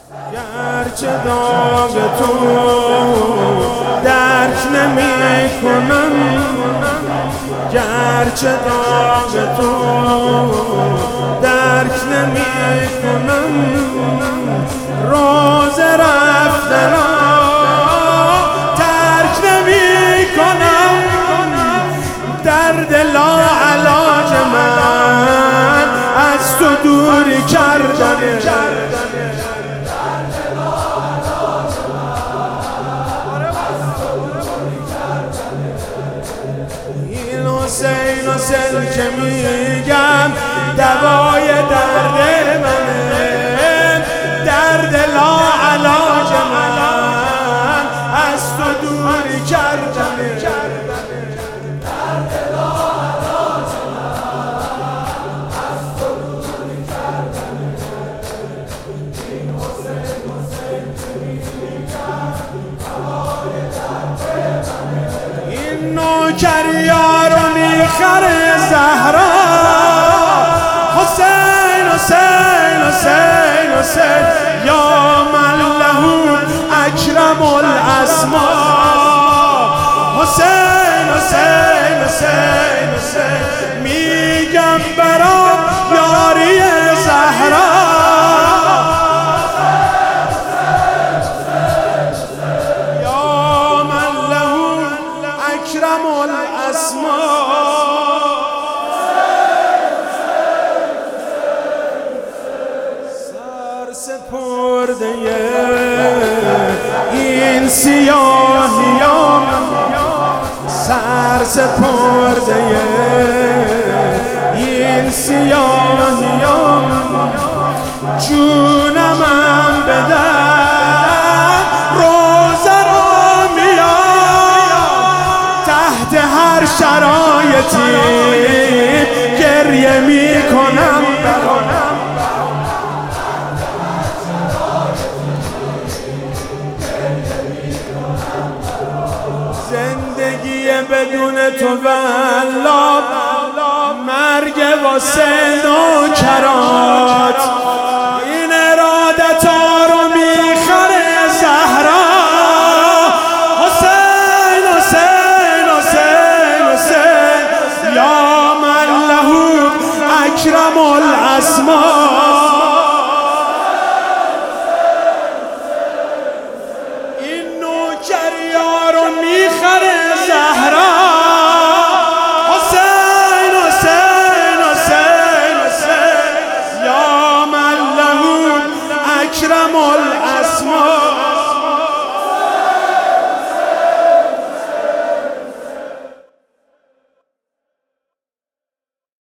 گرچه داغ تو درک نمی کنم، گرچه داغ تو درک نمی کنم، روز رفتن ترک نمی کنم، درد لاعلاج من از تو دوری کردنه. حسین که میگم دوای درد منه، درد لاعلاج من از تو دوری کردنه، درد لاعلاج من از تو دوری کردنه. این حسین که میگم دوای درد منه، این نوکریار میخره زهرا، حسین حسین حسین حسین یا من له اکرم الاسما، حسین حسین حسین حسین میگم برا یاری زهرا، یا من له اکرم الاسما. سپرده این سیاهیام، سر سپرده این سیاهیام، جونمم بدن روزه رو میام، تحت هر شرایطی گریه میکنم، زندگی بدون تو والله مرگ واسه نوکرات، این ارادت ها رو میخره زهرا، حسین حسین حسین حسین یا من له اکرم الاسما. اکرم الاسما.